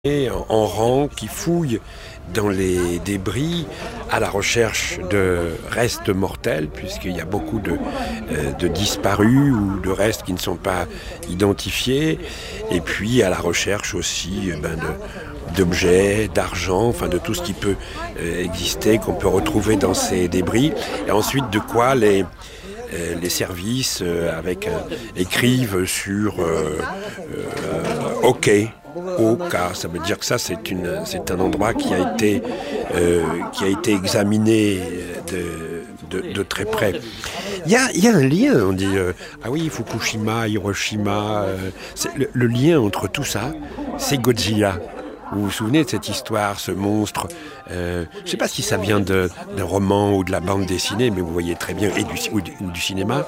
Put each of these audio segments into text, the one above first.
en rang qui fouillent dans les débris à la recherche de restes mortels, puisqu'il y a beaucoup de disparus ou de restes qui ne sont pas identifiés, et puis à la recherche aussi d'objets, d'argent, enfin de tout ce qui peut exister, qu'on peut retrouver dans ces débris, et ensuite de quoi les services écrivent sur OK. OK, ça veut dire que ça c'est un endroit qui a été examiné de très près. Il y a un lien, on dit Fukushima, Hiroshima, le lien entre tout ça, c'est Godzilla. Vous vous souvenez de cette histoire, ce monstre je ne sais pas si ça vient d'un roman ou de la bande dessinée, mais vous voyez très bien, ou du cinéma.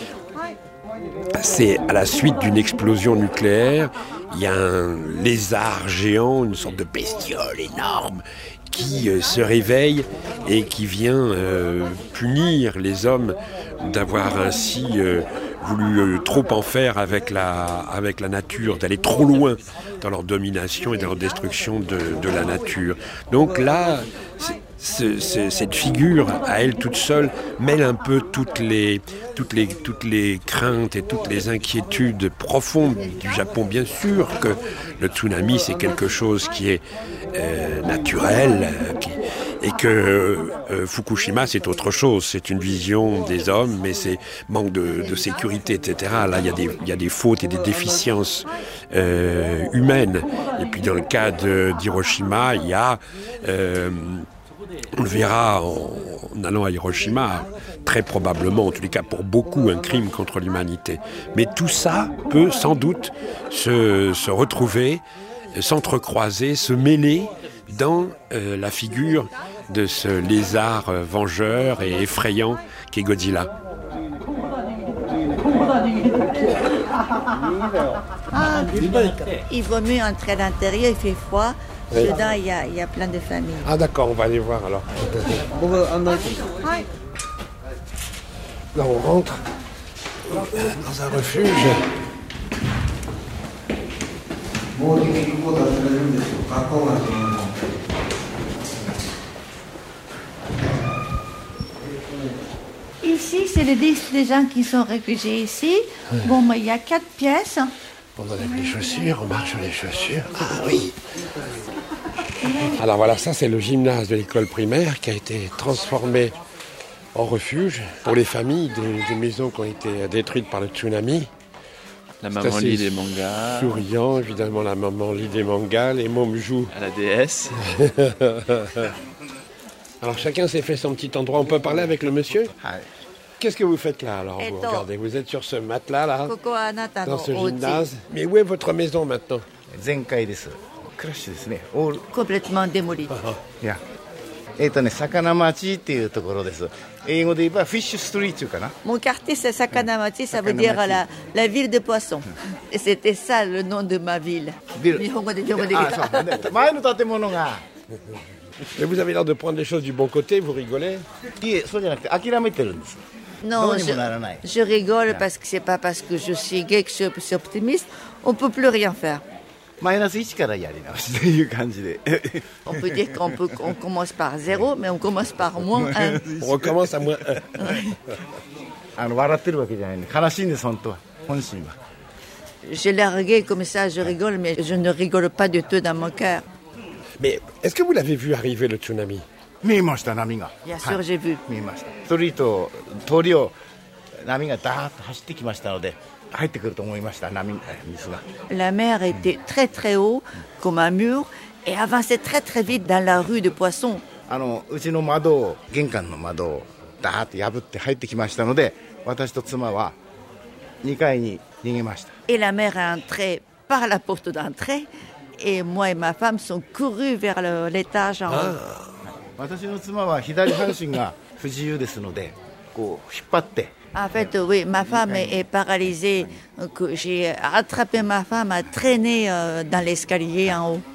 C'est à la suite d'une explosion nucléaire, il y a un lézard géant, une sorte de bestiole énorme, qui se réveille et qui vient punir les hommes d'avoir ainsi voulu trop en faire avec la nature, d'aller trop loin dans leur domination et dans leur destruction de la nature. Donc là, cette figure, à elle toute seule, mêle un peu toutes les craintes et toutes les inquiétudes profondes du Japon. Bien sûr que le tsunami, c'est quelque chose qui est naturel, et que Fukushima, c'est autre chose. C'est une vision des hommes, mais c'est manque de sécurité, etc. Là, il y a des fautes et des déficiences humaines. Et puis, dans le cas d'Hiroshima, il y a... on le verra en allant à Hiroshima, très probablement, en tous les cas pour beaucoup, un crime contre l'humanité. Mais tout ça peut sans doute se retrouver, s'entrecroiser, se mêler dans la figure de ce lézard vengeur et effrayant qu'est Godzilla. Il vaut mieux entrer à l'intérieur, il fait froid. Oui. Dedans, il y a plein de familles. Ah d'accord, on va aller voir alors. Là, on rentre dans un refuge. Ici, c'est le liste des gens qui sont réfugiés ici. Bon, mais il y a 4 pièces. On enlève les chaussures, on marche sur les chaussures. Ah oui. Alors voilà, ça c'est le gymnase de l'école primaire qui a été transformé en refuge pour les familles des maisons qui ont été détruites par le tsunami. La maman lit des mangas. Souriant, évidemment, la maman lit des mangas, les mômes jouent. À la DS. Alors chacun s'est fait son petit endroit. On peut parler avec le monsieur ? Qu'est-ce que vous faites là alors vous, regardez, vous êtes sur ce matelas là, dans ce gymnase. Mais où est votre maison maintenant ? Complètement démolie. Mon quartier, c'est Sakanamachi, ça veut dire la ville de poissons. Et c'était ça le nom de ma ville. Mais vous avez l'air de prendre les choses du bon côté, vous rigolez ? Non, je rigole parce que c'est pas parce que je suis gay que je suis optimiste. On peut plus rien faire. On peut dire qu'on commence par 0, mais on commence par moins 1. On recommence à moins 1. Je l'ai largué comme ça, je rigole, mais je ne rigole pas du tout dans mon cœur. Mais est-ce que vous l'avez vu arriver le tsunami ? Bien sûr, j'ai vu. La mer était très très haut, comme un mur, et avançait très très vite dans la rue de Poissons. Et la mer est entrée par la porte d'entrée, et moi et ma femme sont courus vers l'étage en haut. En fait, oui, ma femme est paralysée. J'ai attrapé ma femme à traîner dans l'escalier en haut.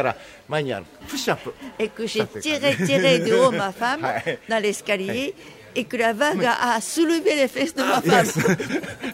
Et que j'ai tiré de haut ma femme dans l'escalier. et que la vague a soulevé les fesses de ma femme.